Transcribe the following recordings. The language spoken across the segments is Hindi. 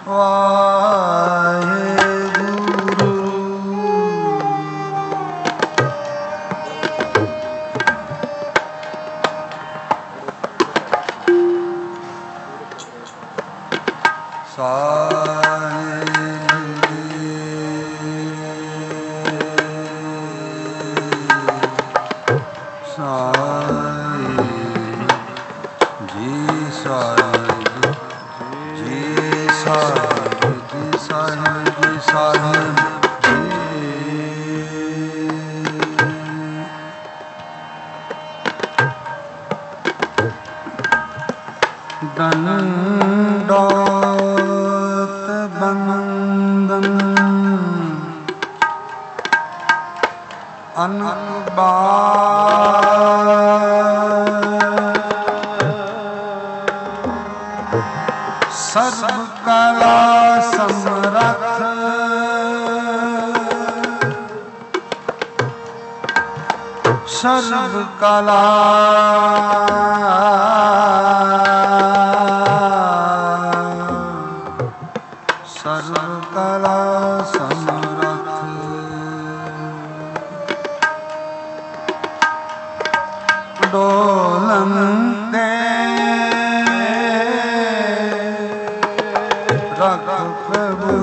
ਵਾਹਿਗੁਰੂ। ਦੰਡੋਤ ਬੰਦਨ ਅਨਬਾਰ ਸਰਬ ਕਲਾ ਸਮਰੱਥ ਸਰਬ ਕਲਾ ਸਰਬ ਕਲਾ ਸਮਰੱਥ ਡੋਲਨ ਤੇ ਰੱਖ ਪ੍ਰਭੂ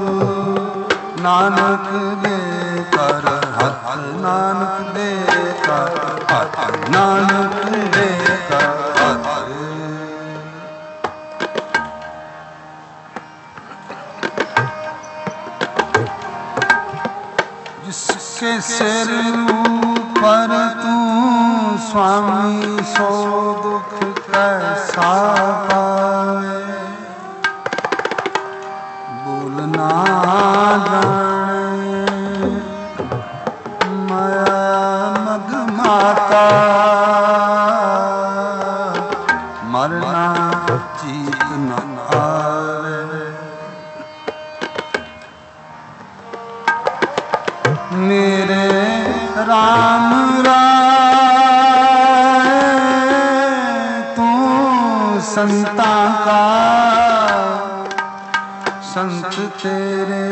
ਨਾਨਕ ਦੇ ਕਰ ਹੱਥ ਨਾਨਕ ਦੇ ਕਰ ਹੱਥ ਨਾਨਕ ਦੇ ਕਰ ਹੱਥ जिसके सिर पर तू स्वामी सो दुख कैसा पावे बोलना जाने माया मग माता मरना चीत न आवे मेरे राम राय तू संता का संत तेरे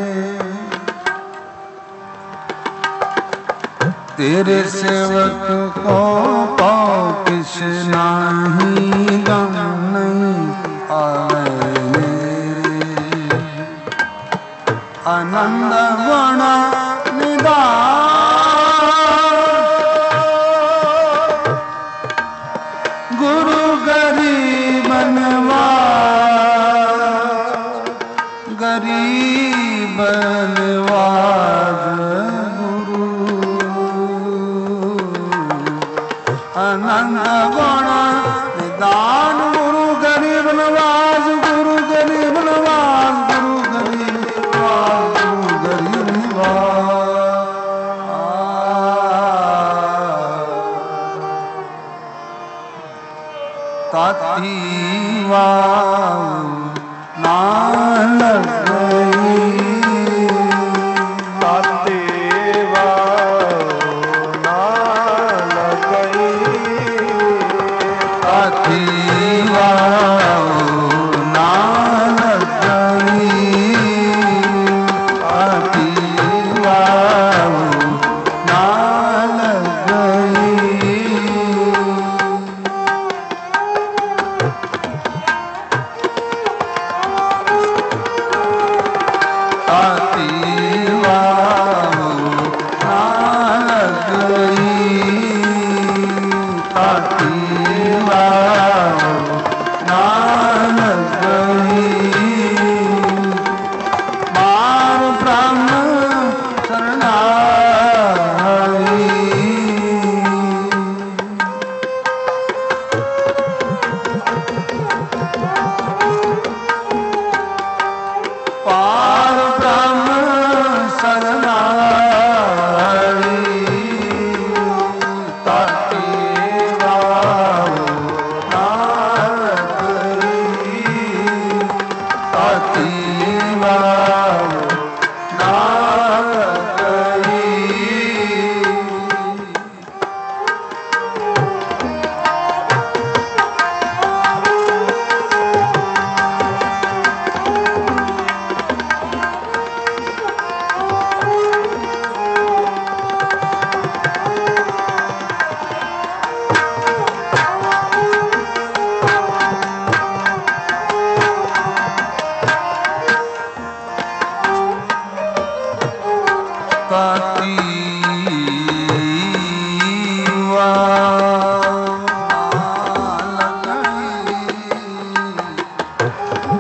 तेरे सेवक को पाओ किस नाही गम नहीं आवे मेरे आनंद गुण गुरु गरीब नवाज गरीब नवाज गुरु आनंद गुण निदान गुरु गरीब नवाज गुरु गरीब नवाज गुरु गरीब नवाज गुरु गरीब नवाज ताती वाव ना लग गई ताती वाव ना लग गई ताती वाव ना लग गई ताती वाव ना लग गई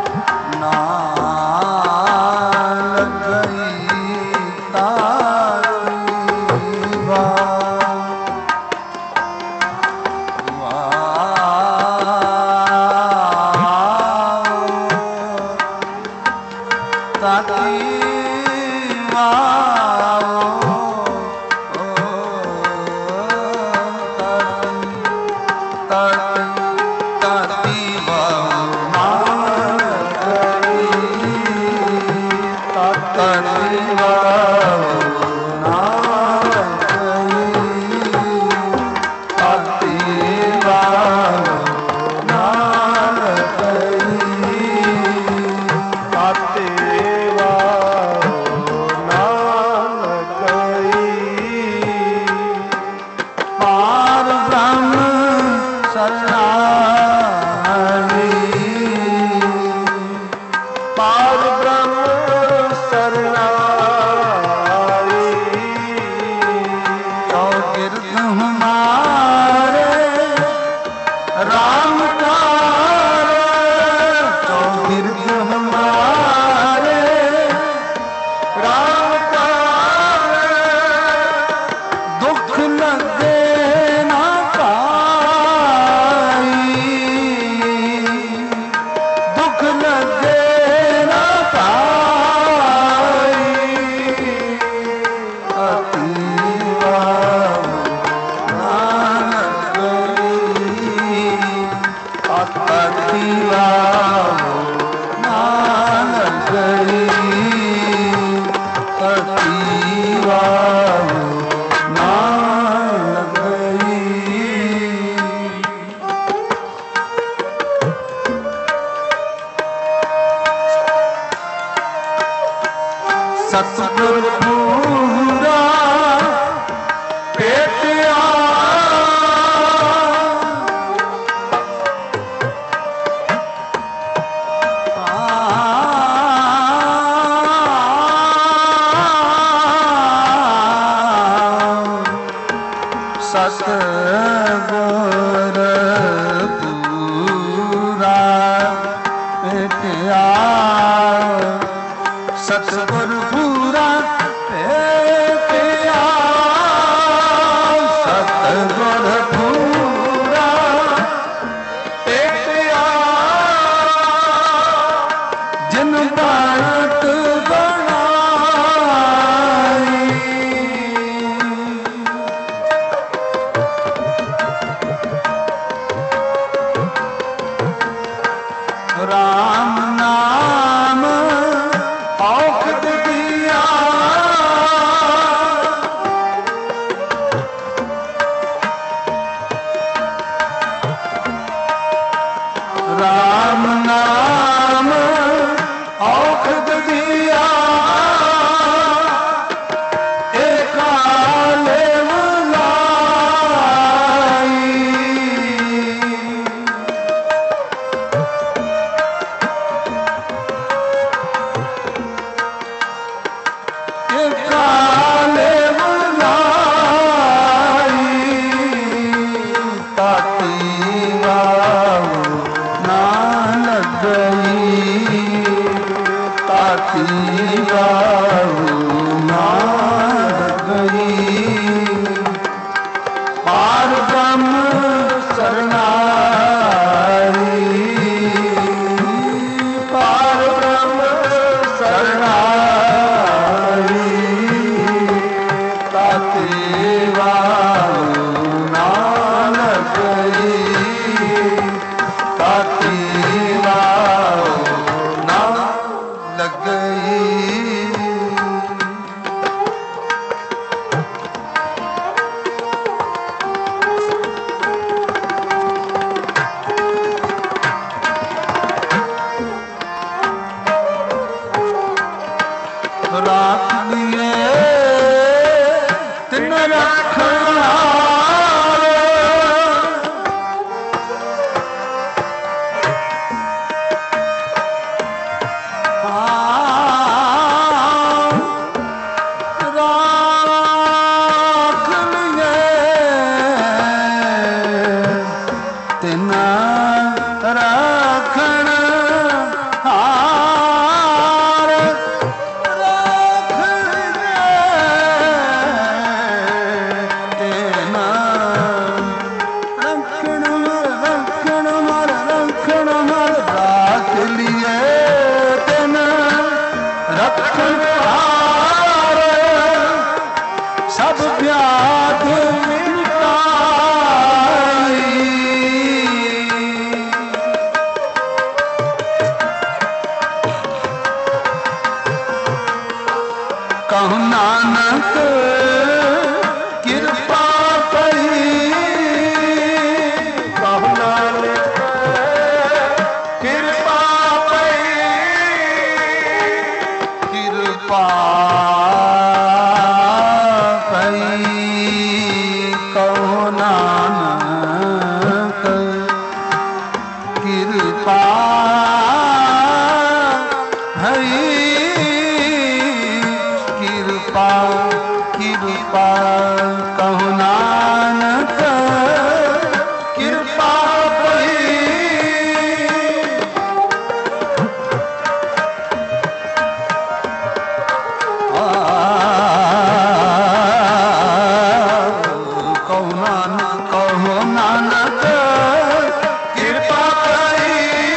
ਸਤਿਗੁਰ ਪੂਰਾ ਭੇਟਿਆ ਸਤਿਗੁਰ ਪੂਰਾ ਭੇਟਿਆ ਸਤਿਗੁਰ ਪੂਰਾ ਭੇਟਿਆ ਸਤਿਗੁਰ ਪੂਰਾ ਭੇਟਿਆ ਜਿਨ ਬਾਤ ਬਣਾਈ ਰਾਮ ਨਾਮ ਔਖਦ ਦਿਆ ਰਾਮ ਨਾਮ ਔਖਦ ਦਿਆ ਏਕਾਲੇ ਵਲਾਈ ਕਾਲੇ ਵਲਾਈ ਤਾਤੀ ਵਾਉ ਨਾ ਲੱਗਈ ਤਾਤੀ ਵਾਉ ਨਾ ਲੱਗਈ ਪਾਰ ਬ੍ਰਹਮ ਸਰਨਾਈ ਪਾਰ ਬ੍ਰਹਮ ਸਰਨਾਈ ਤਾਤੀ ਵਾਉ ਨਾ ਲੱਗਈ ਤਾਤੀ ਵਾਉ ਨਾ ਲੱਗਈ ਰਾਖ ਲਿਏ ਤਿਨ ਰੱਖਣਾ ਰਾਖ ਲਿਏ ਤਿਨ ਰੱਖਣ कहु नानक कृपा पई। कहु नानक कृपा पई, कृपा पई। कहु नानक कृपा कृपा कहु नानक कृपा पई। कहु नानक कृपा पई।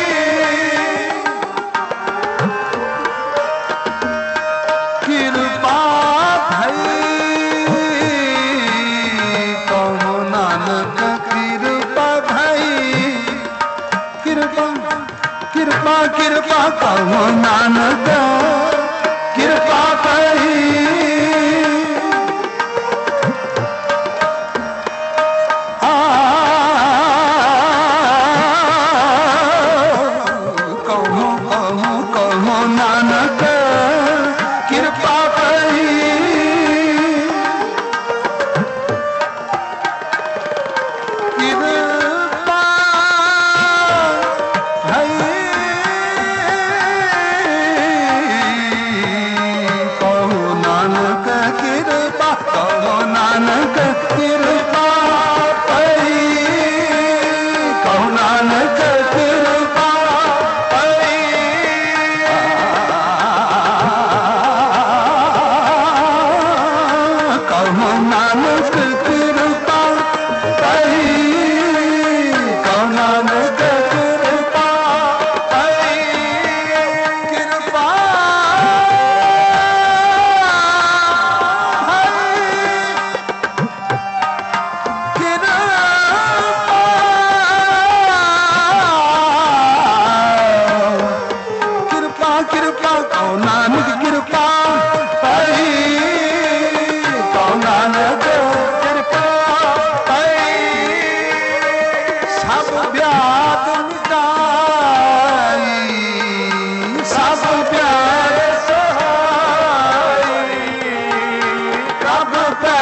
कृपा कृपा कृपा कहु नानक कृपा पई। कहु नानक कृपा पई। नानक कृपा पई। कहु नानक कृपा पई। कहु नानक कृपा पई। कहु नानक कृपा पई। कृपा कृपा कहु नानक कृपा पई। कहु नानक कृपा पई। सब व्याध मिटाई, सब व्याध सहाई। प्रभ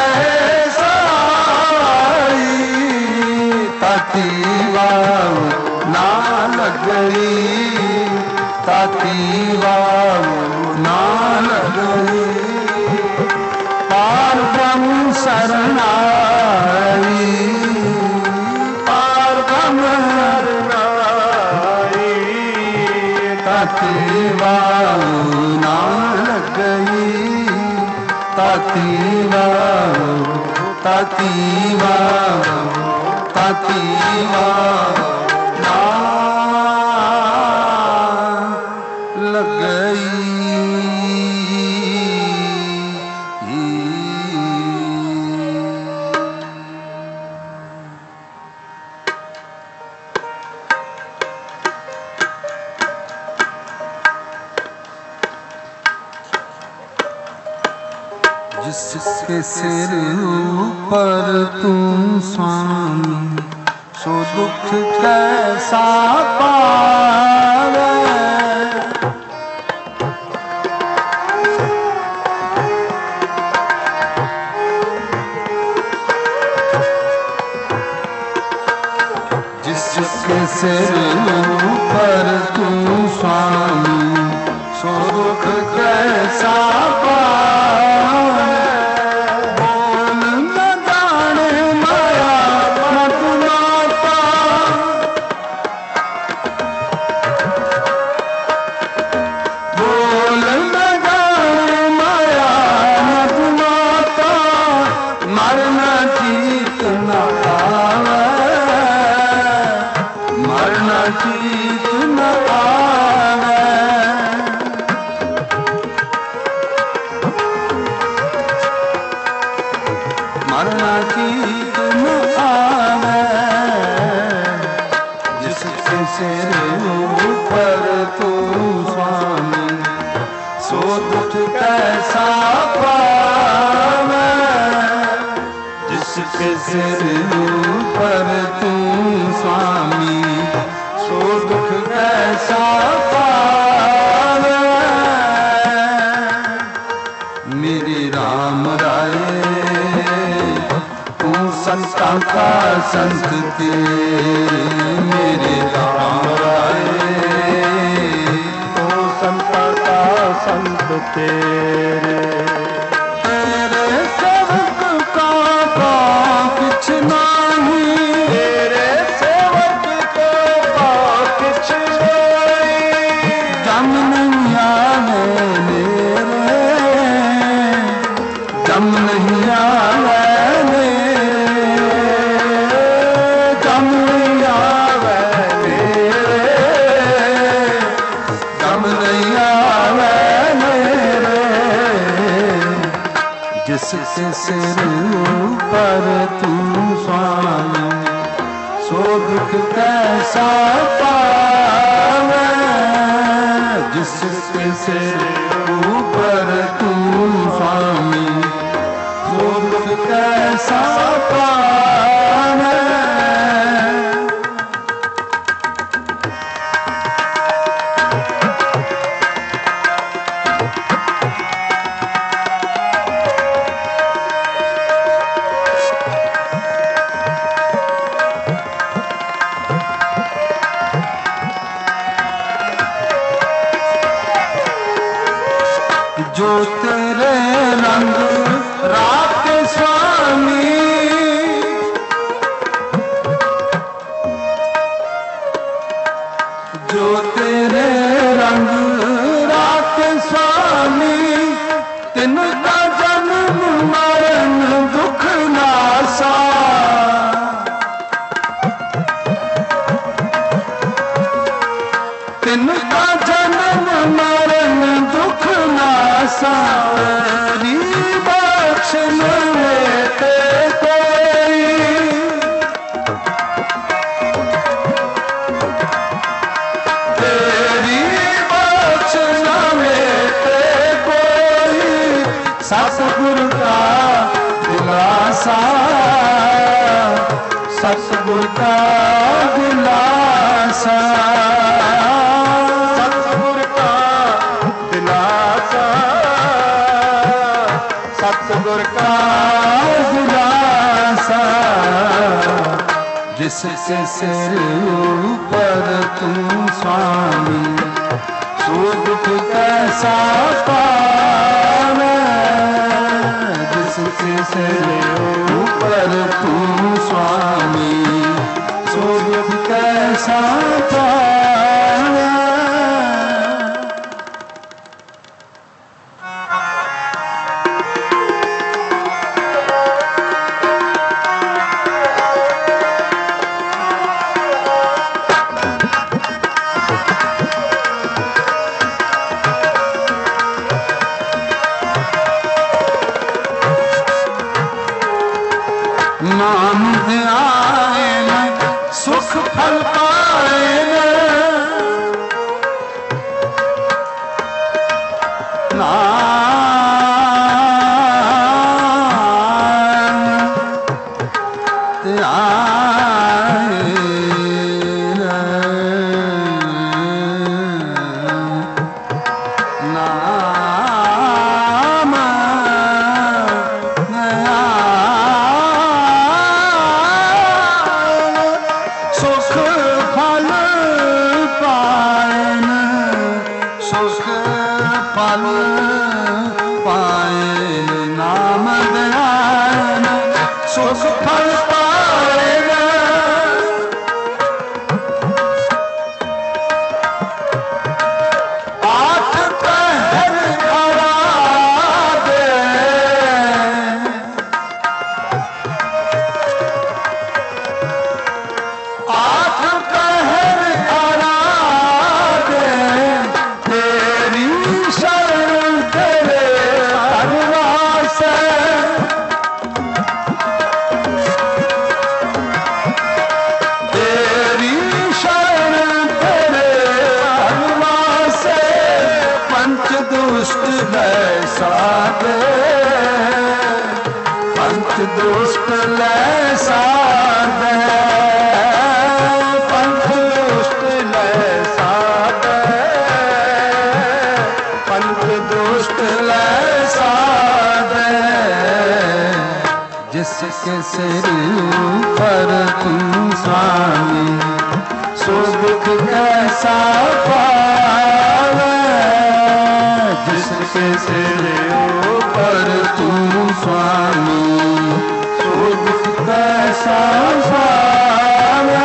पैसाई, ताती वाव ना लगई। ताती वाव ना लगई। पार ब्रह्म शरणाई। पार ब्रह्म शरणाई। ताती वाव ना लगई। ताती वाव ताती वाव ताती वाव ना लगई। जिसके सिर ऊपर तुम स्वामी, सो दुख कैसा पावे। जिसके सिर ऊपर तुम स्वामी, सो दुख कैसा पावे। बोल न जाने माया मत माता। बोल न जाने माया मत माता। मरना जीत न आवे। मरना दुख कैसा पावे, जिसके सिर पर तू स्वामी सो दुख कैसा पावे। मेरे राम राय तू संतां का संत के, मेरे राम राय तू संतां का संत तेरे। तेरे सेवक का किछ नहीं, तेरे सेवक का किछ नहीं। जम नहीं आवे मेरे, जम नहीं आवे जिसके सिर पर तू स्वामी सो दुख कैसा पावे, जिसके सिर पर तू स्वामी सो दुख कैसा पावे। जो तेरे रंग रात स्वामी, जो तेरे रंग रात स्वामी, तिनका जन्म मरण दुख नासा। तिनका जन्म मरण दुख सारी बख्शन लेते कोई, तेरी बख्शन लेते कोई। सतगुर का दिलासा, सतगुर का दिलासा, सतगुर का दिलासा। जिसके सिर पर तू स्वामी सो दुख कैसा पावे, जिसके सिर पर तू स्वामी सो दुख कैसा पावे। नाम ध्यान सुख फल पाए, फल पाए नाम ध्यान सुख फल पाएगा। आठ पहर खड़ा दे आठ पहर खड़ा दे तेरी शरण तेरे अरवास दुष्ट लै साधे, पंच दुष्ट लै साधे, पंच दुष्ट लै साधे, पंच दुष्ट लै साधे। जिसके सिर पर तू स्वामी, सो दुख कैसा पावे। जिसके सिर पर तू स्वामी, सो दुख कैसा पावे।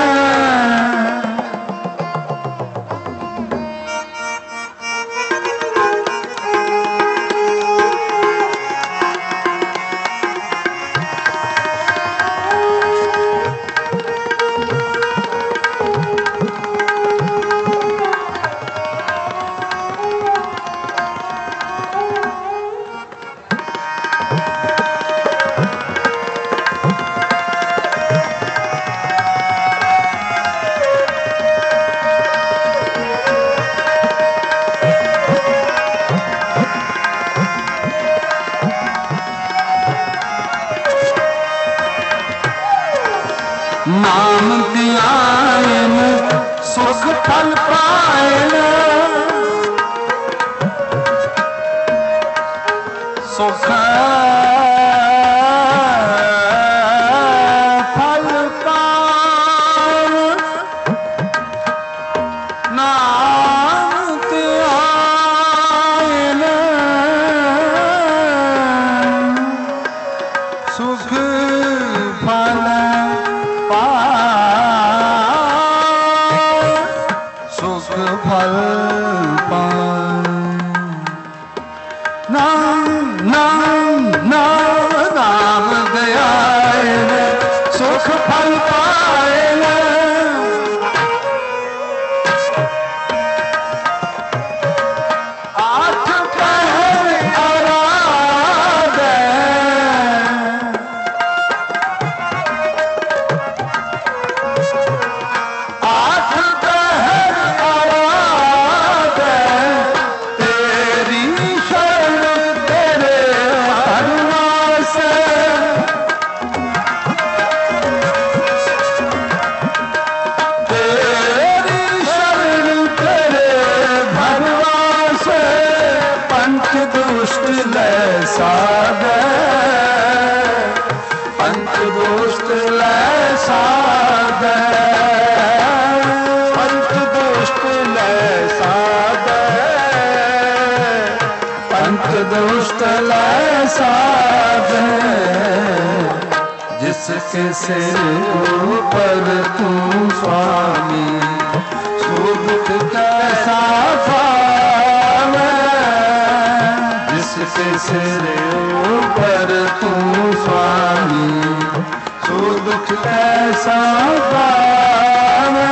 नाम ध्यान सुख फल पायन, सुख फल पायन। नाम ध्यान सुख फल सुख फल पाए। नाम नाम नाम नाम दयाल सुख फल पाए। आठ पहर आराधे, आठ पहर आराधे, तेरी शरण तेरे हरवासे। तेरी शरण तेरे भरवासे, पंच दुष्ट लै साधे, पंच दुष्ट लै साधे, पंच दुष्ट लै साधे, पंच दुष्ट लै साधे। जिसके सिर पर तू स्वामी, सो दुख कैसा पावे। जिसके सिर पर तू स्वामी, सो दुख कैसा पावे।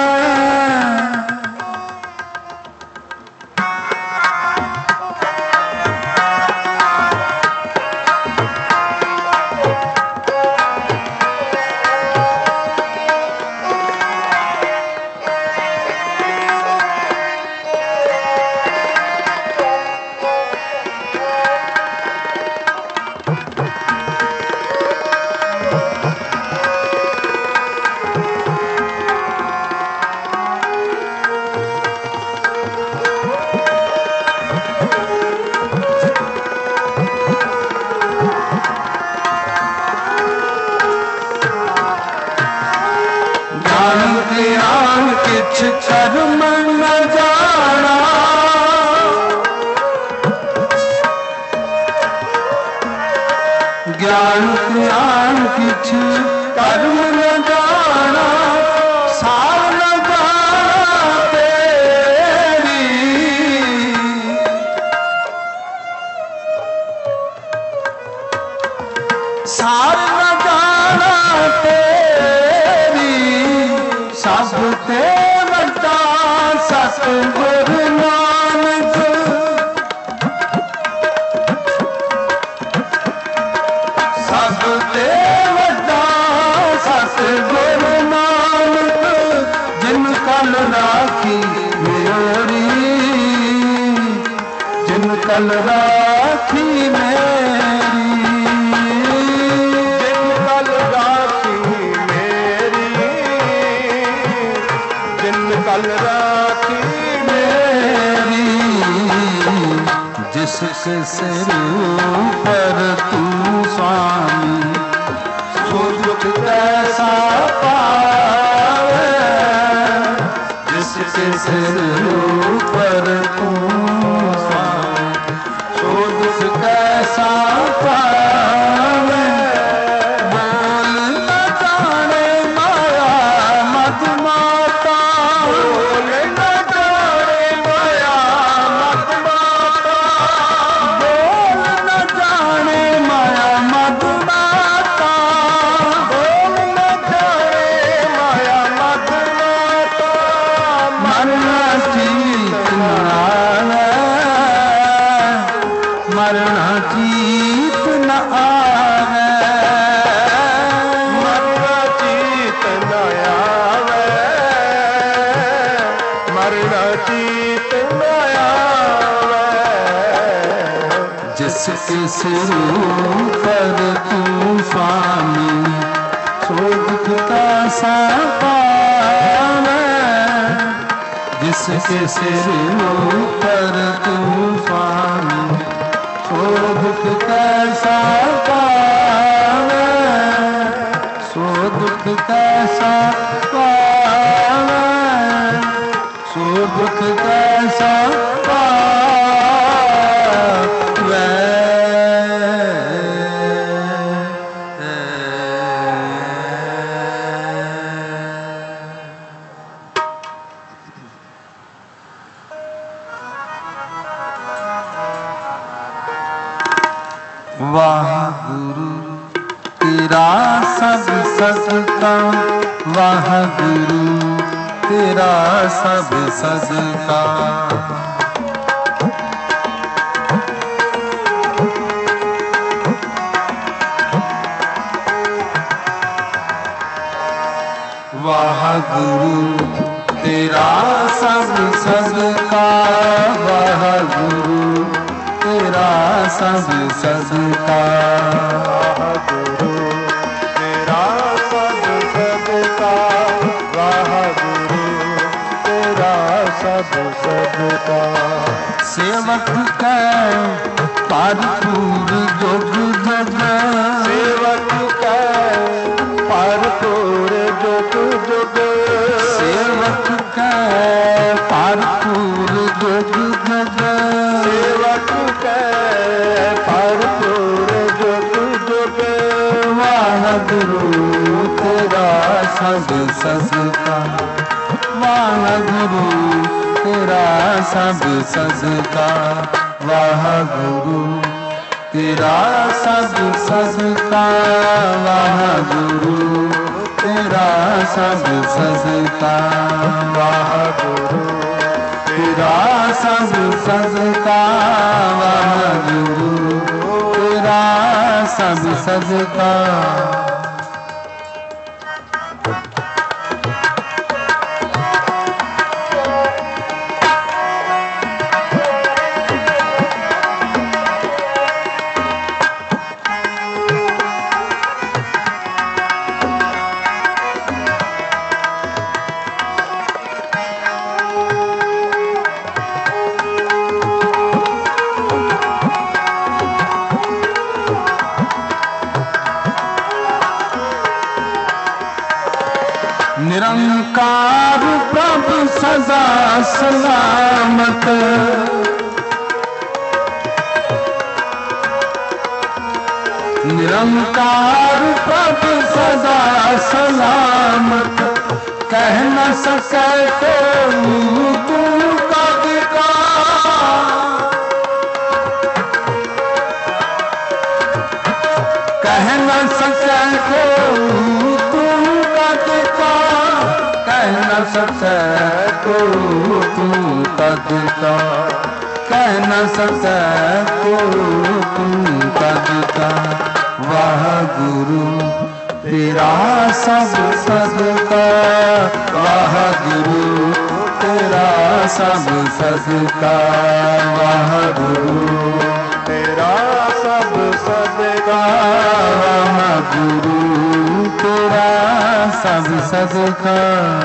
ज्ञान किछ कर्म न जाना, ज्ञान किछ कर्म न जाना, सार न जाना तेरी। सार न जाना तेरी, सब ते वड्डा सतगुर नानक। सब ते वड्डा सतगुर कल राखी मेरी, जिन कल राखी मेरी, जिन कल राखी मेरी, जिसके सिर पर तू स्वामी सो दुख कैसा पावे, जिसके सिर पर तू स्वामी सो दुख कैसा पावे। बोल न जाने माया मत माता, बोल न जाने माया मत माता, बोल न जाने माया मत माता, बोल न जाने माया मत माता, मरना जीत न आवे, मरना जीत न आवे, मरना जीत न आवे, मरना जीत न आवे। जिसके सिर पर तू स्वामी सो दुख कैसा पावे, जिसके सिर पर तू स्वामी सो दुख कैसा पावे, सो दुख कैसा पावे, सो दुख कैसा पावे। वाहगुरु तेरा सब सदका, वाहगुरु तेरा सब सदका, वाहगुरु तेरा सब सदका, वाहगुरु तेरा सब सदका, वाहगुरु तेरा सब सदका, वाहगुरु तेरा सब सदका। सेवक कै भरपूर जुग जुग, सेवक कै भरपूर जुग जुग, सेवक कै भरपूर जुग जुग, सेवक कै भरपूर जुग जुग। वाहगुरु तेरा सब सदका, वाहगुरु तेरा सब सदका, वाहगुरु तेरा सब सदका, वाहगुरु तेरा सब सदका, वाहगुरु तेरा सब सदका, वाहगुरु तेरा सब सदका। निरंकार प्रभु सदा सलामत, निरंकार प्रभु सदा सलामत, कह न सके कोई तू कद का, कह न सके कोई तू कद का, कह न सके कोई तू कद का, कह न सके कोई तू कद का। वाहगुरु तेरा सब सदका, वाहगुरु तेरा सब सदका, वाहगुरु सब सदका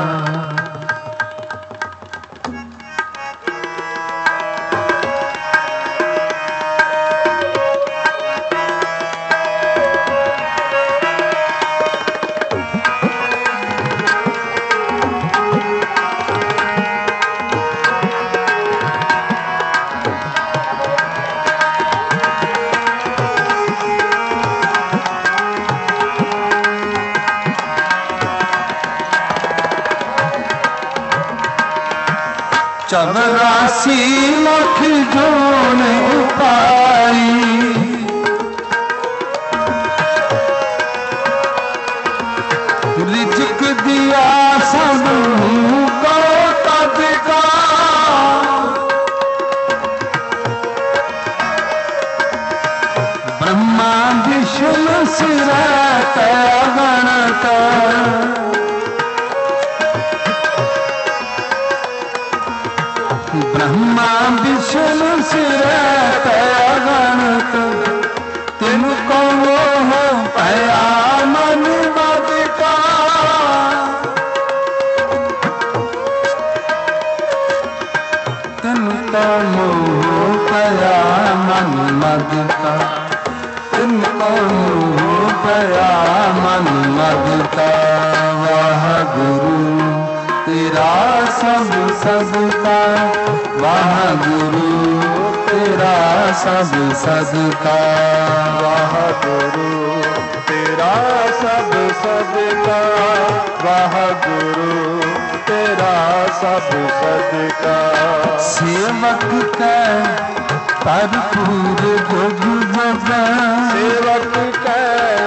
चौरासी लाख जोन उपाई रिज़्क़ दिया सबको तदका ब्रह्मा विष्णु सिरत गणत ब्रह्मा विष्णु सिरत गणत तिनको मोह पया मन मद का तिनको मोह पया मन मद का तिनको मोह पया मन मद का वह गुरु तेरा सब सदका वाह गुरु तेरा सब सदका वाह गुरु तेरा सब सदका वाह गुरु तेरा सब सदका सेवक के भरपूर जुग जुग सेवक के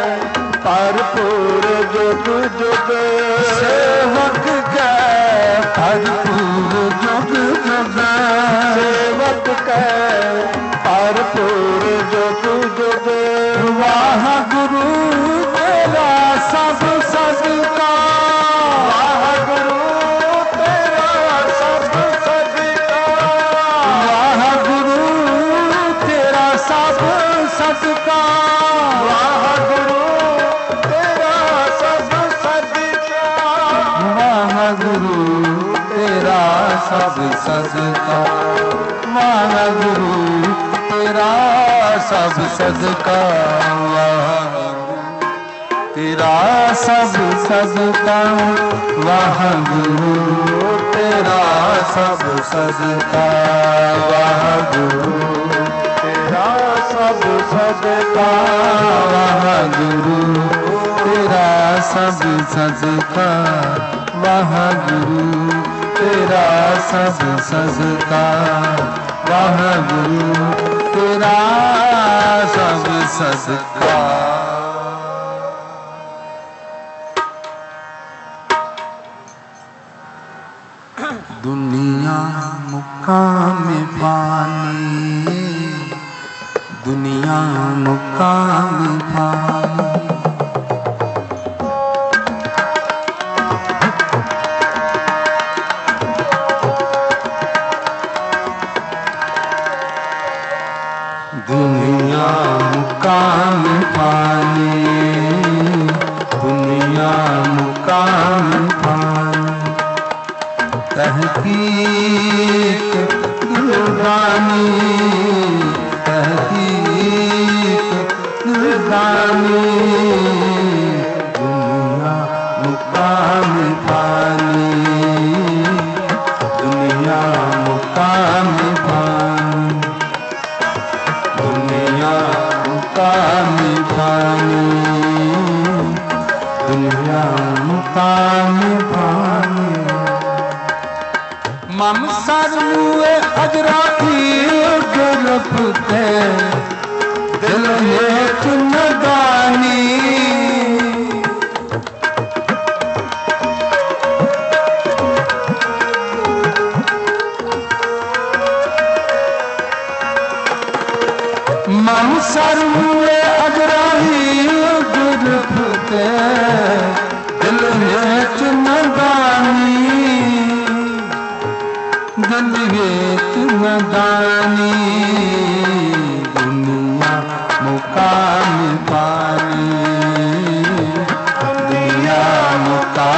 भरपूर जुग जुग सेवक के भरपूर जुग जुग सेवक के भरपूर जुग जुग वाह गुरु तेरा सब सदका वाह गुरु तेरा सब सदका वाह गुरु तेरा सब सदका वाह गुरु तेरा सब सदका वाह गुरु तेरा सब सदका वाह गुरु तेरा सब सदका वाह तेरा सब सदका वाह गुरु तेरा सब सदका वाह गुरु तेरा सब सदका वाह गुरु तेरा सब सदका वाह गुरु तेरा सब सदका वाह गुरु तेरा सब सदका दुनिया मुकाम पानी दुनिया मुकाम पानी दुनिया मुकाम पानी दुनिया मुकाम पानी तहकीक गुरबानी तहकीक गुरबानी दुनिया मुकाम पानी दुनिया मुकाम पानी दुनिया मुकाम पानी दुनिया मुकाम पानी मम सरमुए अजराती गुरपते दिल हेत नदानी मम सरमुए अजराही गुरपते दिल हेत नदानी दिल हेत नदानी दुनिया मुकाम पानी दुनिया मुकाम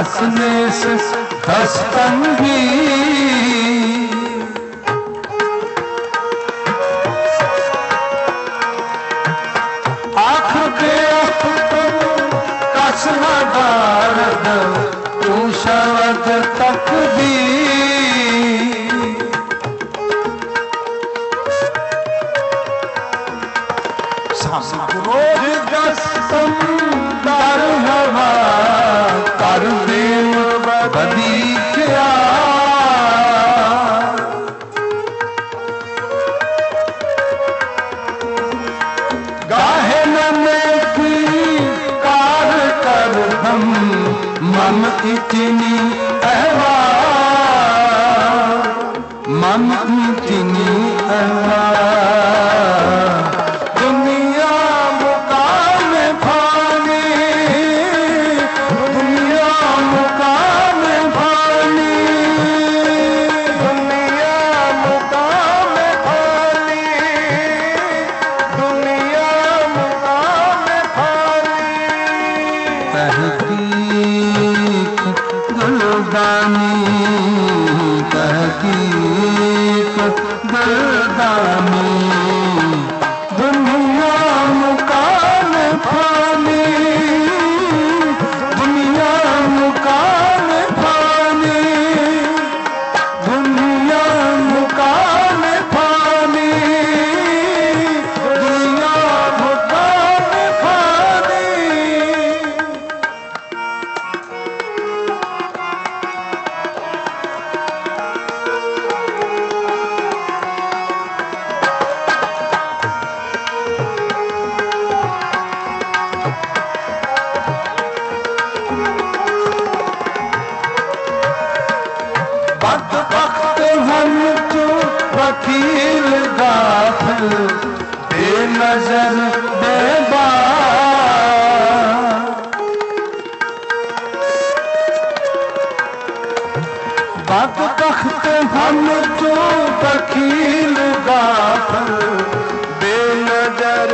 कसने से हस्तंगी आखिर के कसना दारद तू शब्द तक भी रोज दस्तम दार हवा कर देव बदी क्या गाहे न की कार कर हम मन इतनी अहवा मन इतनी अहवा वकील गाफिल बेनजर बेबार बदबख्त हम जो वकील गाफिल बेनजर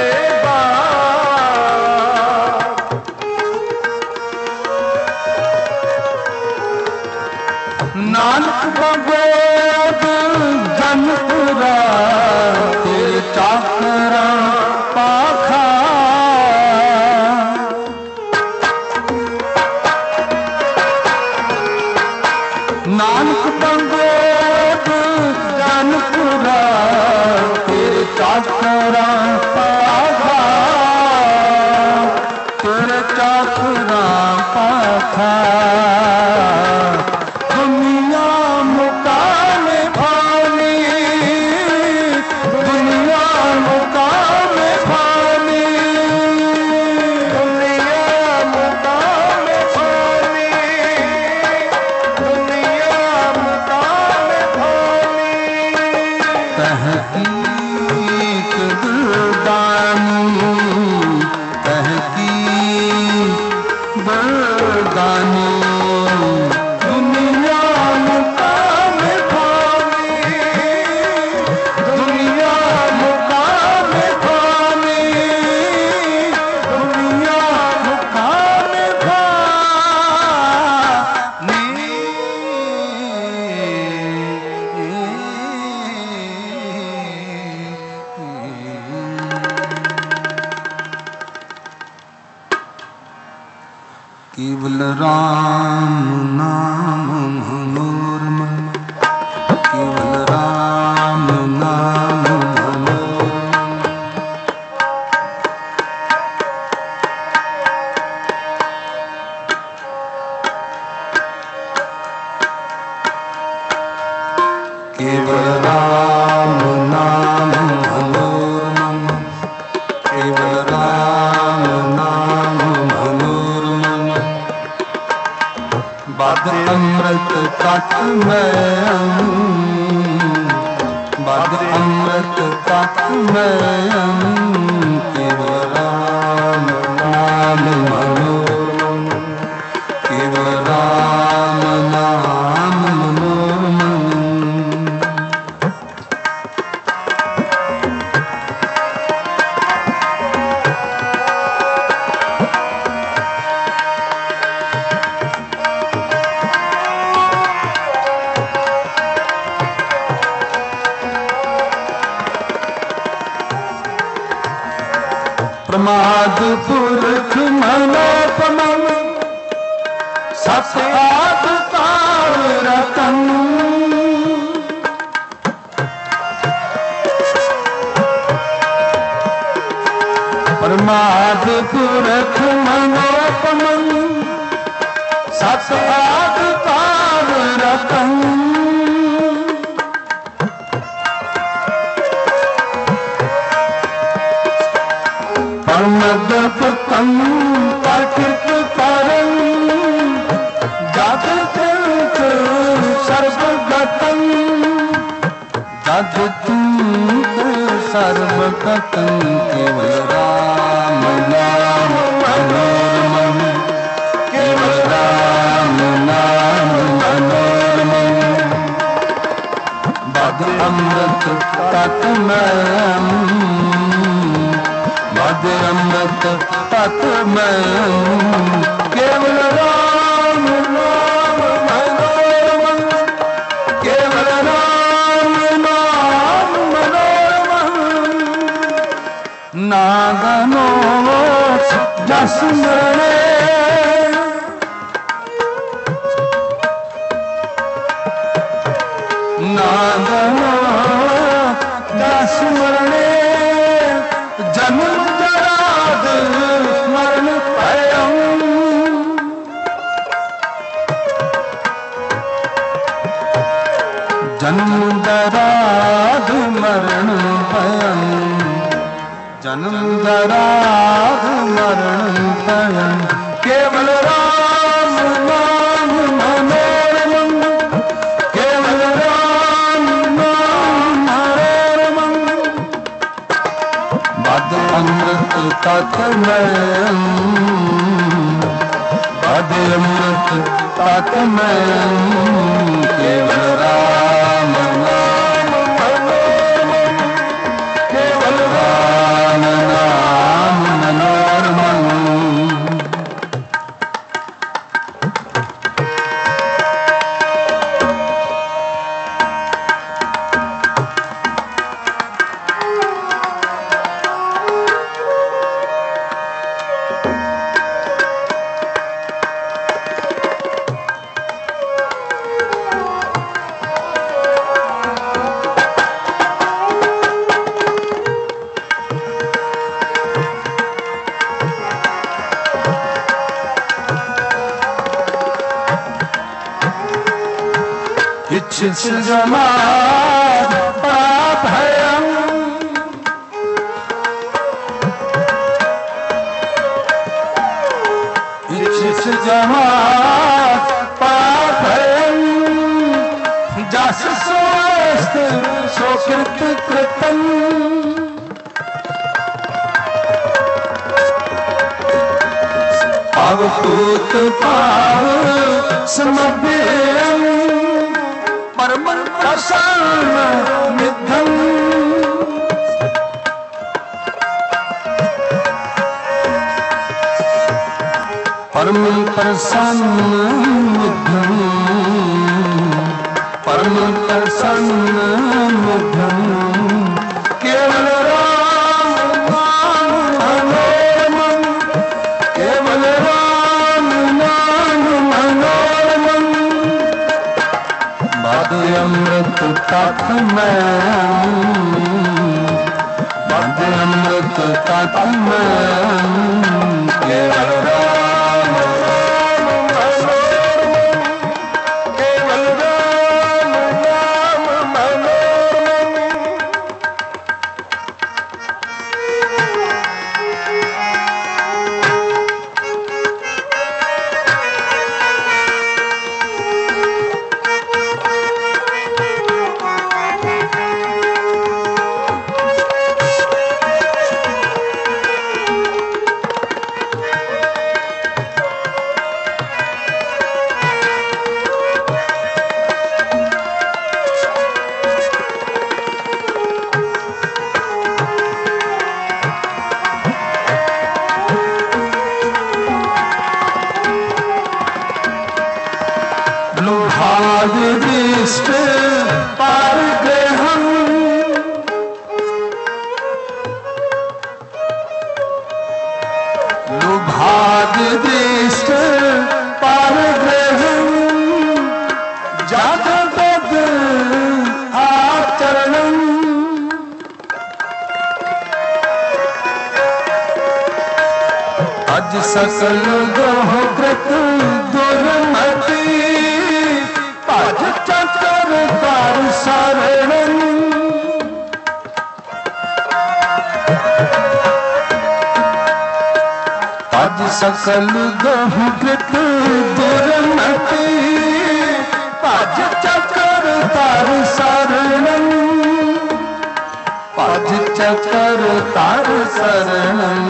बेबार नानक बाबा जनपुरा तेरे चाकरा पाखा नानक बंगोद जनपुरा तेरे चाकरा पाखा तेरे चाकरा पाखा केवल राम नाम मनोरमा केवल राम नाम मनोरमा केवल राम नाम मनोरमा केवल राम नाम बद अमृत तट मैं बद अमृत तट मैं केवल राम नाम मनोरम केवल राम नाम मनोरम परमाद पुरख मनोपमन सत्यात तार रतन परमाद पुरख मनोपमन सत्यात तार रतन परमद पतन प्रकृत परम जद चिंत सर्वगतन जद चिंत सर्वगतन केवल राम नाम मनोरमन केवल राम नाम मनोरमन बद अमृत तत्मयम् बद अमृत तत्मयम् केवल राम नाम मनोरमन केवल राम नाम मनोरमन नागनो जस मरे नागनो जस मरे जन्म जराद मरण भयम् जन्म जराद मरण भयम् जन्म जराद मरण भयम् केवल राम नाम मनोरमन केवल राम नाम मनोरमन बद अमृत तत्मयम् बद अमृत तत्मयम् केवल राम नाम मनोरमन केवल राम नाम मनोरमन इच्छित जमात पाभयम् इच्छित जमात पाभयम् जस स्वस्थ सुकृत कृतम् अवभूत पाव समभ्यम् परम प्रसन्न निधम् परम प्रसन्न निधम् परम प्रसन्न निधम् केवल राम नाम मनोरमन केवल राम नाम मनोरमन बद अमृत तत्मयम् बद अमृत तत्मयम् केवल राम नाम मनोरमन केवल राम नाम मनोरमन लोभादिष्ट पारग्रहम् सकल दोह कृत दुर्मति भज चकर तार शरणन भज सकल दोह कृत दुर्मति भज चकर तार शरणन भज चकर तार शरणन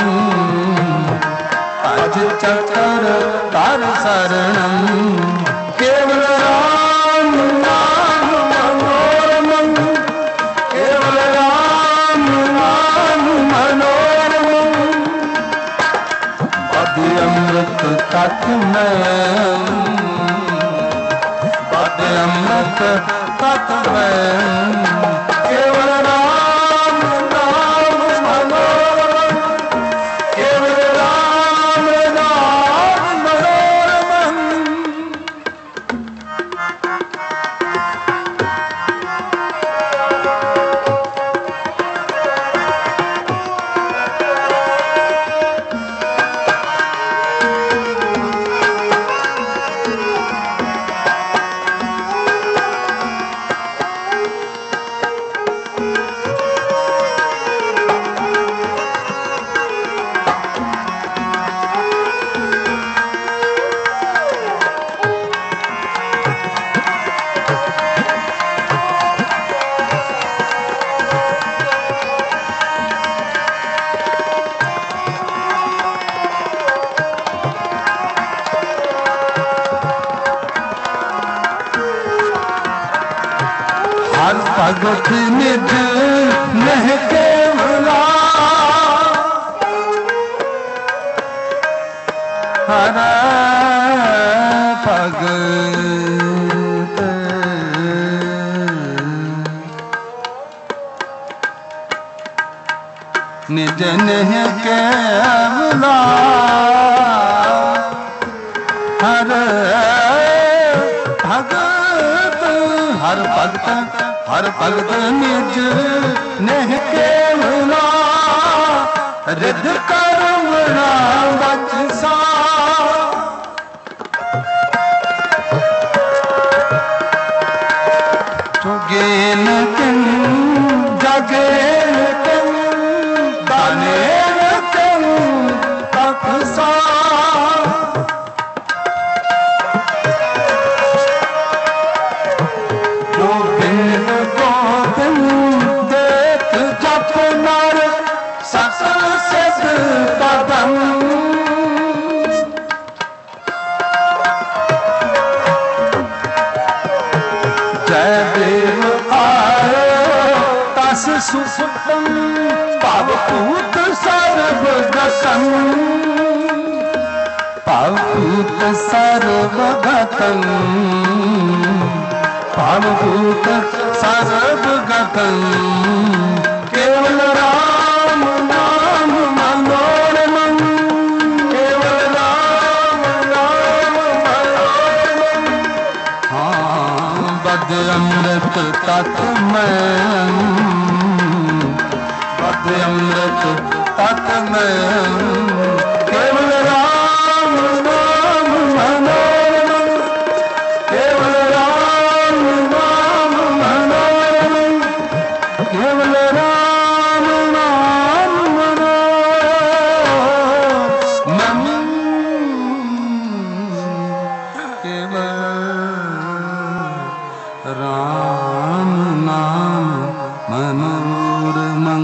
भज चकर तार शरणन केवल राम नाम मनोरमं केवल राम नाम मनोरमं पद अमृत तत्मय पद अमृत तत्मय केवल राम नाम मनोरमं केवल राम नाम मनोरमं हर भगत निज नह केवला हर भगत निज नह केवला हर भगत हर भगत हर भगत निज नेह केवला रिद करवना बचसा चुगेन किन जगेन किन दानेन किन तपसा सुसुतम पावभूत सर्वगतम पावभूत सर्वगतम पावभूत सर्वगतम केवल राम नाम मनोरमं केवल राम नाम मनोरमं हाँ बद अमृत तत्मय अमृत तत्मय केवल राम नाम मनोरमं केवल राम नाम मनोरमं केवल राम नाम मनोरमं केवल राम नाम मनोरमं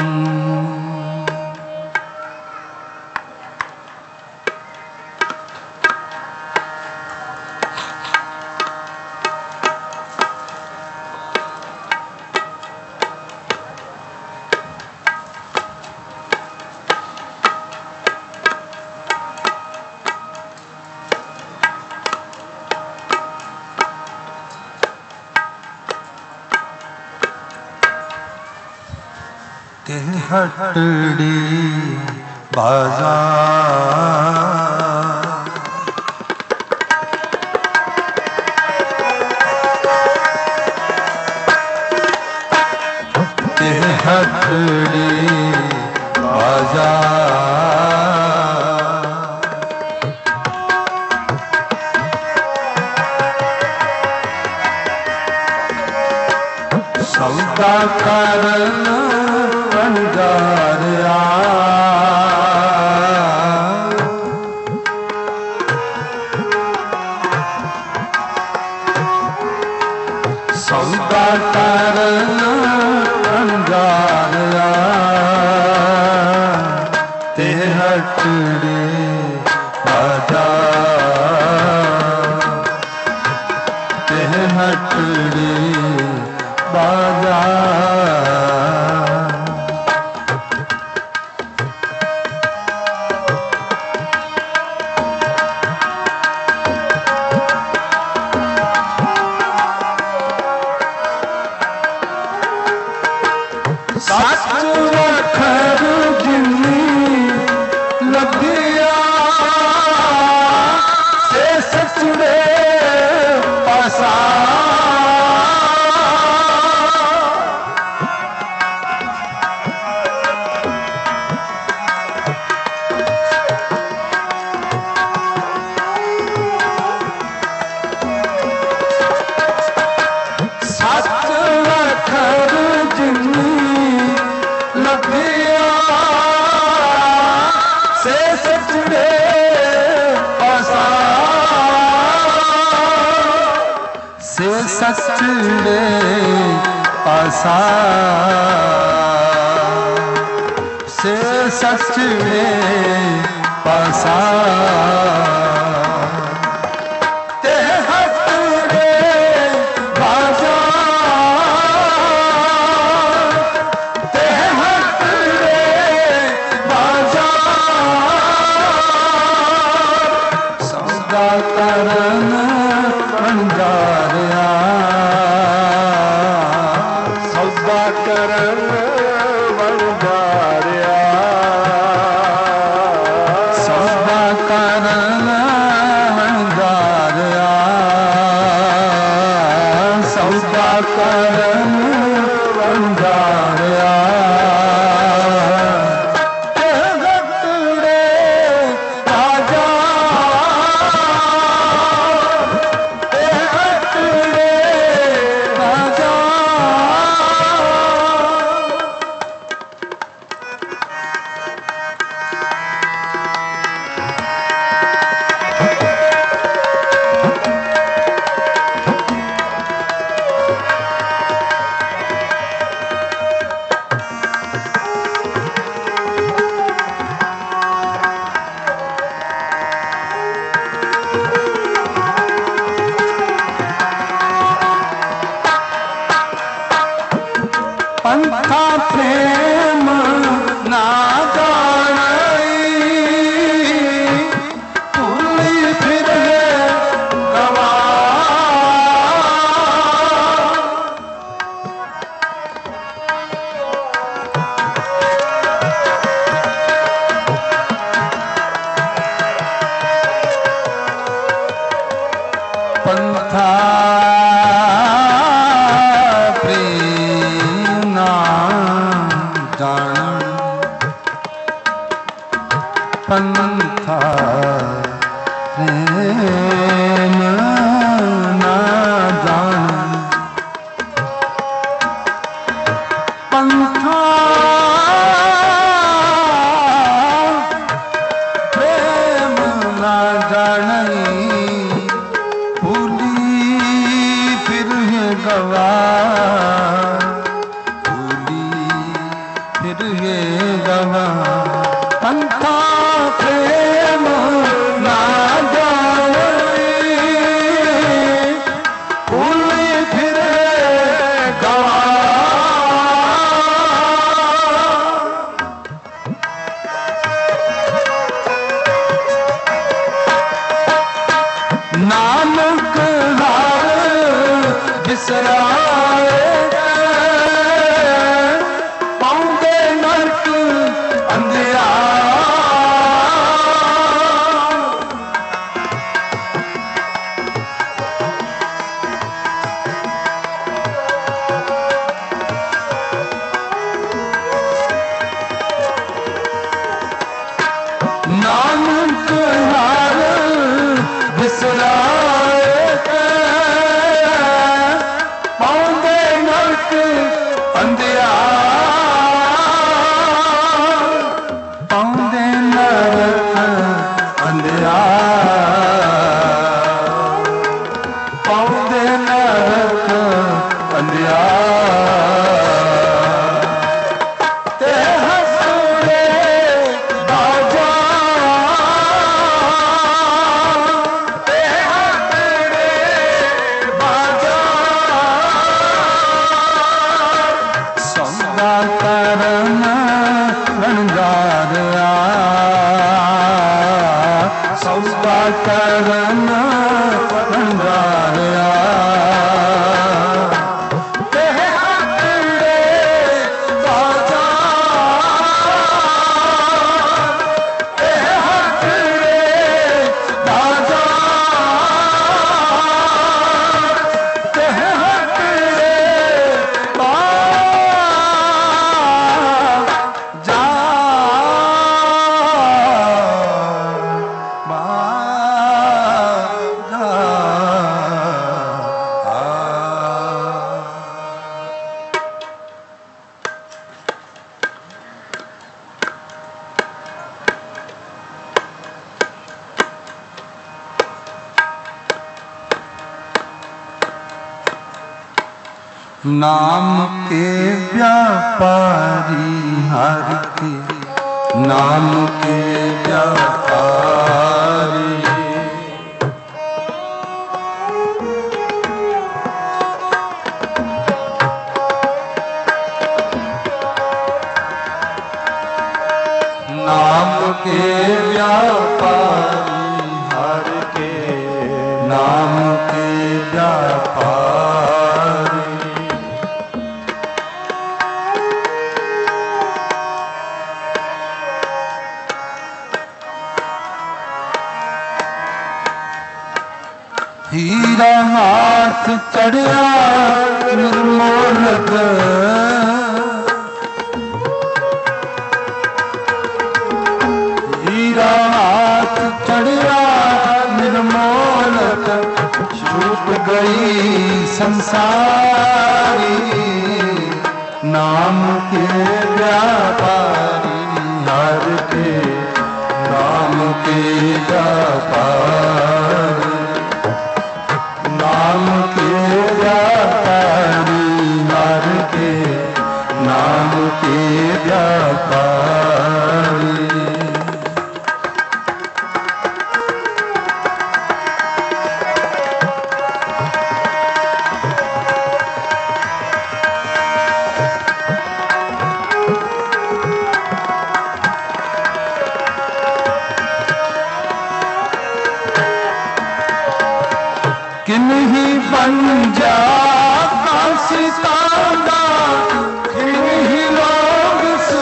के हटड़ी बाजार के हटड़ी बाजार ਸੌਦਾ ਕਰਨ ਵਣਜਾਰਿਆ ਸੌਦਾ ਕਰਨ ਵਣਜਾਰਿਆ ਤੇ ਹਟੜੇ ਬਾਜਾ ਤੇ ਹਟੜੇ ਬਾਜਾ ਸੱਚ ਵਖਰ ਜਿਨੀ ਲੱਭਿਆ ਸੇ ਸਚੜੇ ਪਾਸਾ ਸੱਚ ਵਖਰ ਜਿਨੀ ਲੱਭਿਆ ਸੇ ਸਚੜੇ ਪਾਸਾ ਸੇ ਸਚੜੇ ਪਾਸਾ ਸੇ ਸਚੜੇ ਪਾਸਾ ਤੇ ਹਟੜੇ ਬਾਜਾ ਤੇ ਹਟੜੇ ਬਾਜਾ ਸੌਦਾ ਕਰਨ ਵਣਜਾਰਿਆ ਸੌਦਾ ਕਰਨ ਵਣਜਾਰਿਆ ਸੌਦਾ ਕਰਨ ਵਣਜਾਰਿਆ ਸੌਦਾ ਕਰਨ ਵਣਜਾਰਿਆ ਤੇ ਹਟੜੇ ਰਾਜਾ ਤੇ ਹਟੜੇ ਰਾਜਾ ਪੰਥਾ ਪ੍ਰੇਮ ਨਾ ਜਾਣਈ ਭੁੱਲੀ ਫਿਰੇ ਗਵਾ ਪੰਥਾ ਪ੍ਰੇਮ ਨਾ ਜਾਣ ਪੰਥਾ ਪ੍ਰੇਮ ਨਾ ਜਾਣ ਪੰਥਾ ਪ੍ਰੇਮ ਨਾ ਜਾਣਈ ਭੂਲੀ ਫਿਰ ਗਵਾ ਭੂਲੀ ਫਿਰ ਗਵਾ ਪੰਥਾ ਪ੍ਰੇਮ ਨਾ ਜਾਣਈ ਭੂਲੀ ਫਿਰ ਗਵਾ ਨਾਨਕ ਹਰ ਬਿਸਰਾਏ ਪਾਉਂਦੇ ਨਰਕ ਅੰਧਿਆ ਨਾਨਕ ਹਰ ਬਿਸਰਾਏ नाम के व्यापारी हर के नाम के व्यापारी। नाम के व्यापारी हर के नाम के व्यापारी। हीरा हाथ चढ़िया निर्मोलक हीरा हाथ चढ़िया निर्मोलक छूट गई संसारी। नाम के व्यापारी हर के नाम के व्यापारी। नाम के व्यापारी हर के नाम के व्यापारी। किन्हीं बन जा सितारा किन्हीं लोग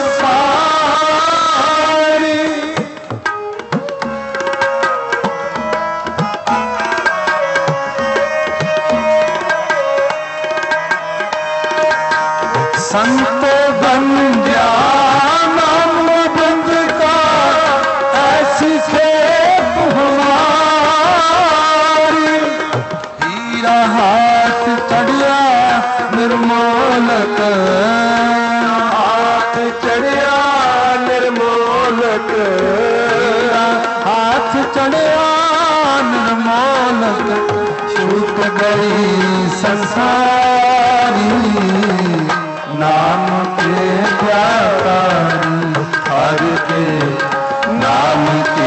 सुपारी। संत बन जा नाम बंद का ऐसी खेप हमारी। हीरा हाथ चढ़िया निर्मोलक हाथ चढ़िया निर्मोलक हाथ चढ़िया निर्मोलक छूट गई संसारी। नाम के व्यापारी हर के नाम के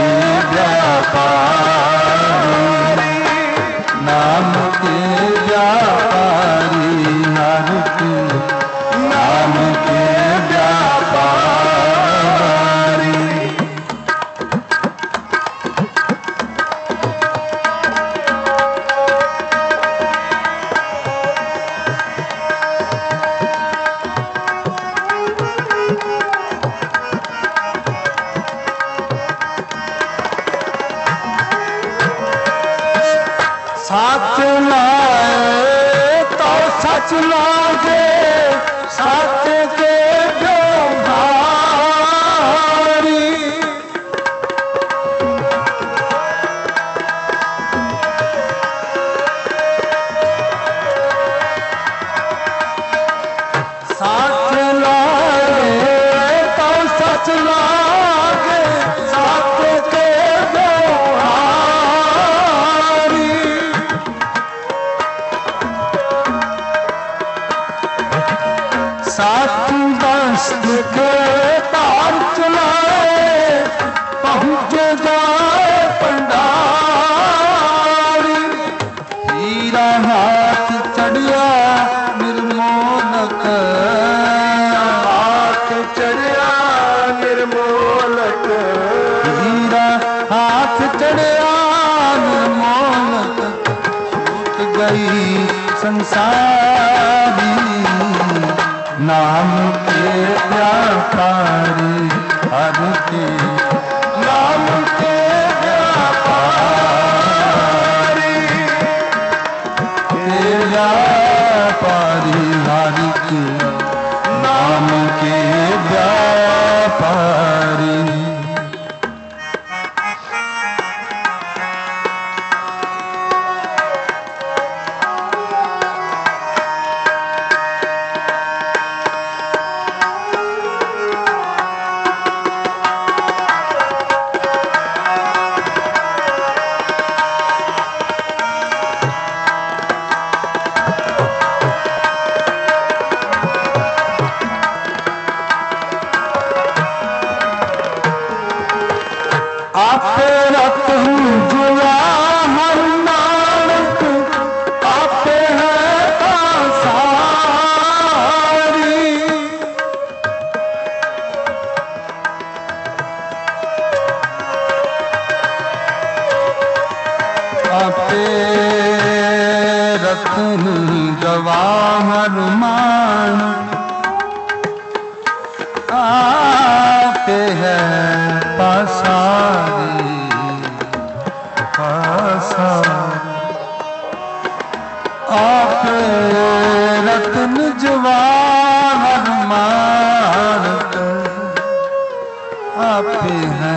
व्यापारी। नाम के व्यापारी हर के नाम के व्यापारी। साथ लाए तो सच लागे साथ के जो भारी। साथ लाए तो सच लागे साथ के जो भारी। साथ दस्त के तार चलाए पहुँच जाए पंडारी। हीरा हाथ चढ़िया निर्मोलक हाथ चढ़िया निर्मोलक हीरा हाथ चढ़िया निर्मोलक छूट गई संसारी। नाम के व्यापारी हर के नाम के व्यापारी। व्यापारी हर के नाम के व्यापारी। रत्न जवाहर मान आपे है पसारी आपे रत्न जवाहर मान आपे है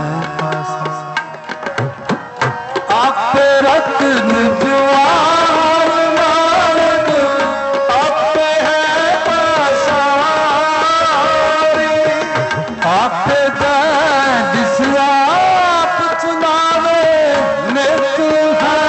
आपे रत्न जवाहर मान आपे है पसारी आपे जिस आप चुनावे नित है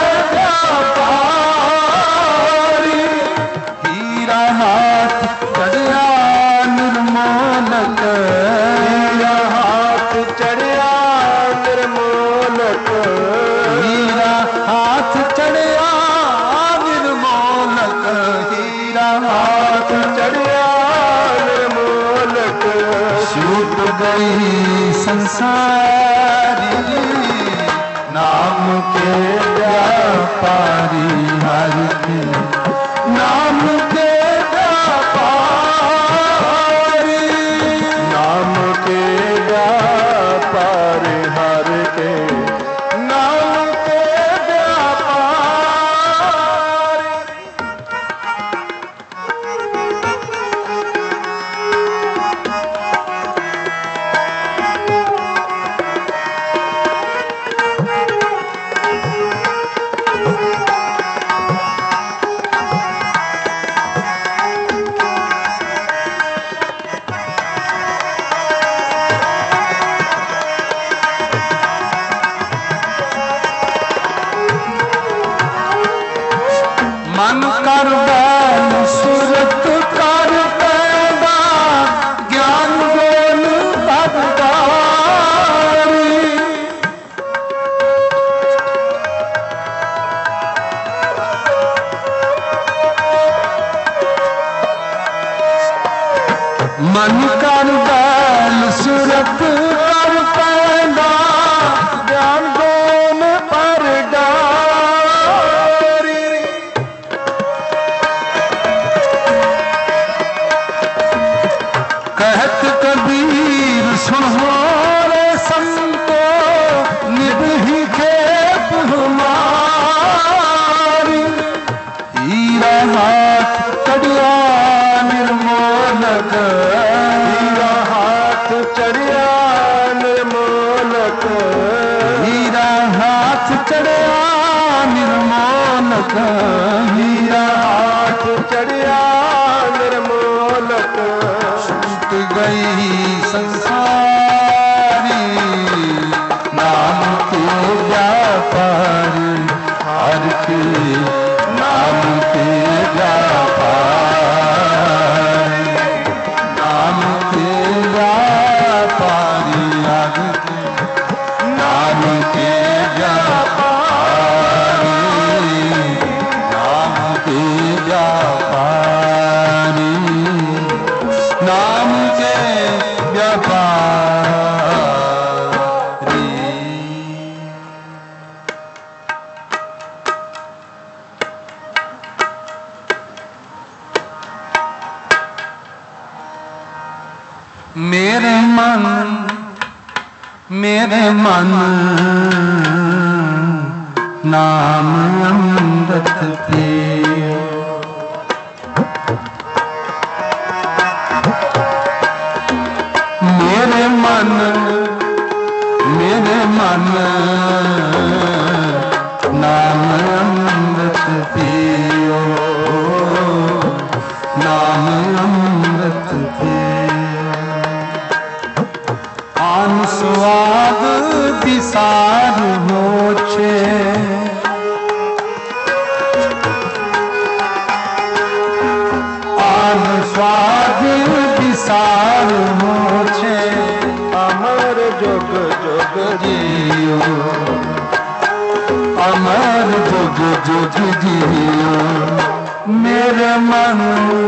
व्यापारी हीरा हाथ चढ़िया निर्मोलक हीरा हाथ चढ़िया निर्मोलक हीरा हाथ चढ़िया निर्मोलक हीरा हाथ चढ़िया निर्मोलक छूट गई संसारी नाम के व्यापारी हर के नाम के व्यापारी नाम के व्यापारी हर के नाम के व्यापारी मन कर बैल सूरत कर पैदा ज्ञान बोल भगदारी मन कर बैल सूरत कर पैदा ज्ञान बोल भगदारी कहत कबीर सुनो रे संतो निभि खेप हमारी हीरा हाथ चढ़िया निर्मोलक हीरा हाथ चढ़िया निर्मोलक हीरा हाथ चढ़िया निर्मोलक हीरा हाथ चढ़िया निर्मोलक छूट गई संसारी नाम के व्यापारी हर के नाम के व्यापारी नाम के व्यापारी हर के नाम के व्यापारी नाम के व्यापारी नाम के व्यापारी मेरे मन नाम अमृत पियो मेरे मन नाम अमृत पियो नाम अमृत पियो आन स्वाद विसार होछे आन स्वाद विसार होछे अमर जुग जुग जियो अमर जुग जुग जियो मेरे मन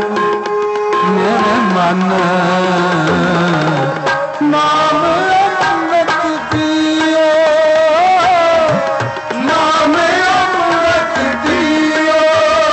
नाम अमृत पियो नाम अमृत पियो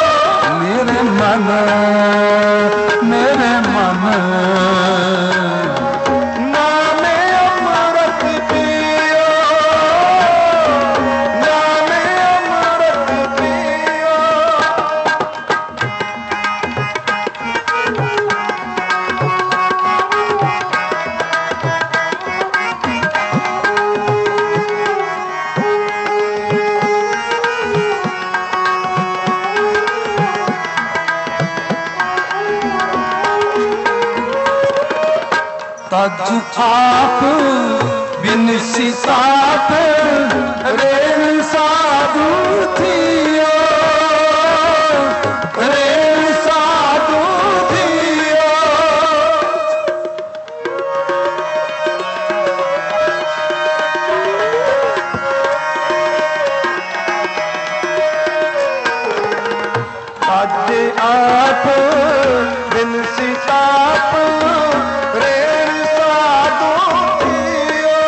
तज आप बिन सिसात रेण साधु थियो, रेण साधु थियो। तज आप बिन सिसात रेण साधु थियो,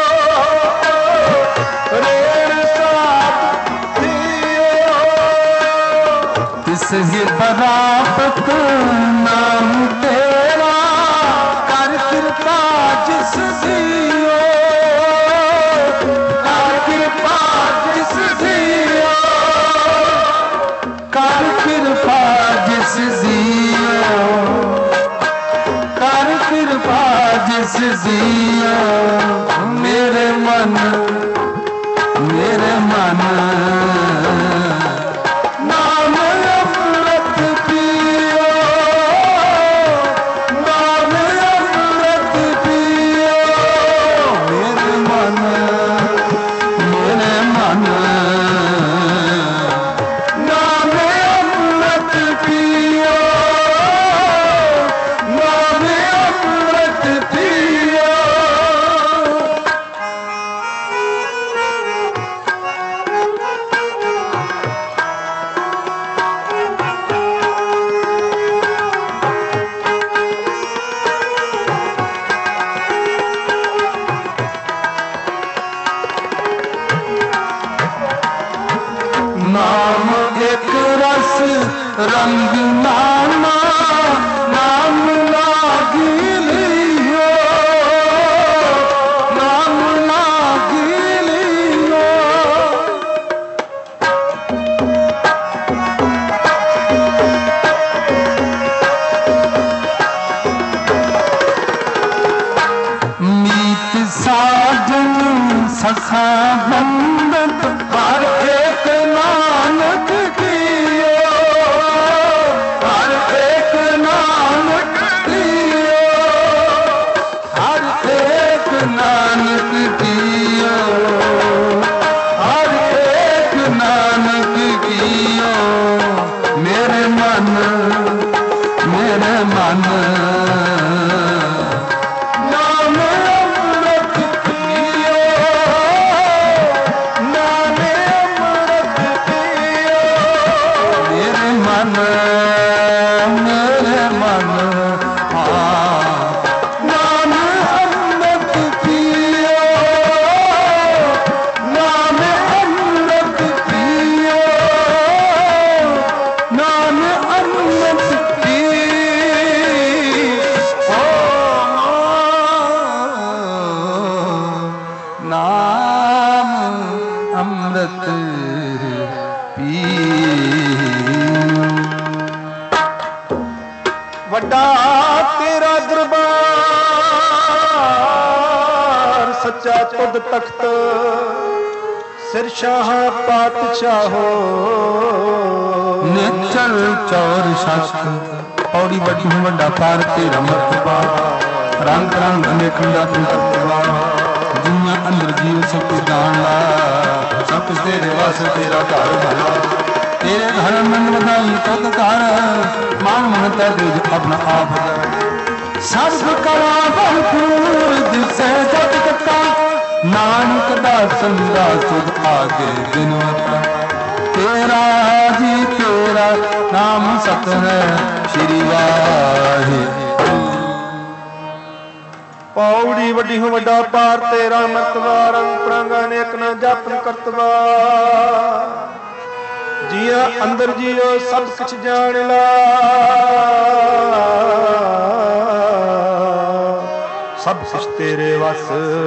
रेण साधु थियो। तिसहि बराबत नाम तेरा, कर कृपा जिस दियो, कर कृपा जिस दियो, कर कृपा जिस दियो, कर कृपा जिस दियो। मेरे मन नाम अमृत पियो, नाम अमृत पियो। मेरे मन नाम अमृत पियो, नाम अमृत पियो। नाम एक रस रंग नाना, नाम लागी लियो, नाम लागी लियो। मीत साजन सखा बंदत हर एक नानक कियो, हर एक नानक कियो, हर एक नानक कियो, हर एक नानक कियो। मेरे मन नाम अमृत पियो, नाम अमृत पियो। मेरे मन हाँ, नाम अमृत पियो, नाम अमृत पियो, नाम अमृत पियो। नाम अमृत ਵੱਡਾ ਤੇਰਾ ਦਰਬਾਰ, ਸੱਚਾ ਤੁਧ ਤਖਤ, ਸਿਰ ਸ਼ਾਹ ਪਾਤਸ਼ਾਹੋ। निचल चौर शास्त्र पौड़ी बड़ी वड्डा पार तेरा मर्तबा, रंग रंग अनेक जात करतबा। दुनिया अंदर जीव सब कुछ जान ला, सब कुछ तेरे वास्ते तेरा घर भला। तेरे घर मन बधाई तुद घर, मान मनता तुझ अपना आप। सब कला भरपूर दिसे जग कता, नानक दासन दा तुद आगे दिनवता। तेरा जी तेरा नाम सत है श्री वाहे। ਪੌੜੀ ਵੱਡੀ ਹੋ ਵੱਡਾ ਪਾਰ ਤੇਰਾ ਮਰਤਬਾ, ਰੰਗ ਪ੍ਰਾਂਗਾ ਅਨੇਕ ਨਾ ਜਾਪਨ ਕਰਤਬਾ। ਜੀਆ ਅੰਦਰ ਜੀਓ ਸਭ ਕੁਛ ਜਾਣ ਲਾ, ਸਭ ਕੁਛ ਤੇਰੇ ਵਸ,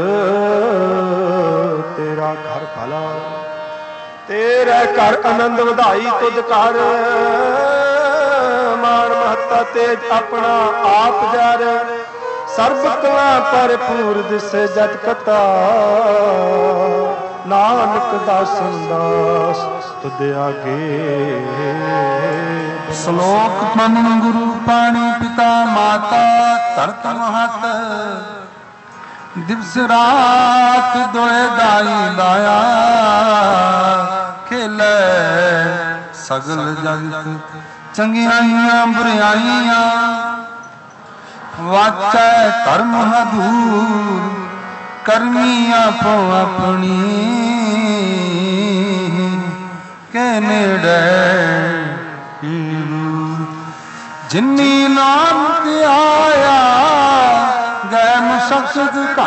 ਤੇਰਾ ਘਰ ਭਲਾ। ਤੇਰਾ ਘਰ ਆਨੰਦ ਵਧਾਈ ਤੁਧ ਘਰ, ਮਾਨ ਮਹੱਤਾ ਤੇਜ ਆਪਣਾ ਆਪ ਜਰ। ਸਰਬ ਕਲਾ ਭਰਪੂਰ ਦਿਸੇ ਜਤ ਕਤਾ, ਨਾਨਕ ਦਾਸਨ ਦਾਸ ਤੁਧ ਆਗੇ। ਸ਼ਲੋਕ ਮਨ ਗੁਰੂ ਪਾਣੀ ਪਿਤਾ ਮਾਤਾ ਧਰਤ ਮਹਤ, ਦਿਵਸ ਰਾਤ ਦੋਏ ਦਾਈ ਲਾਇਆ ਖੇਲੇ ਸਗਲ ਜਗਤ ਚੰਗਿਆਈਆਂ ਬੁਰਾਈਆਂ ਵਾਚੈ ਧਰਮ ਹਦੂਰ ਕਰਮੀ ਆਪੋ ਆਪਣੀ ਕੇ ਨੇੜੇ ਜਿਨੀ ਨਾਮ ਤੇ ਆਇਆ ਗੈ ਮੁਸਕਤ ਕਾ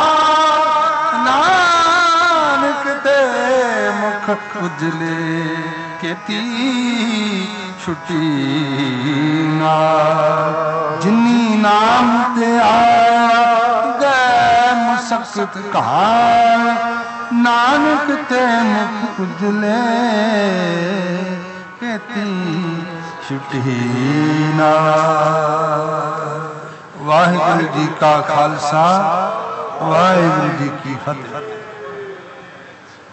ਨਾਨਕ ਤੇ ਮੁਖ ਉਜਲੇ ਕੀਤੀ ਛੁੱਟੀ ਨਾ ਜਿਨੀ ਨਾਮ ਤੇ ਆਇਆ ਗੈ ਮੁਸਕਤ ਕਾ ਨਾਨਕ ਤੇ ਮੁਖ ਉਜਲੇ ਕੀਤੀ ਛੁੱਟੀ ਨਾ। ਵਾਹਿਗੁਰੂ ਜੀ ਕਾ ਖਾਲਸਾ ਵਾਹਿਗੁਰੂ ਜੀ ਕੀ ਫਤਿਹ।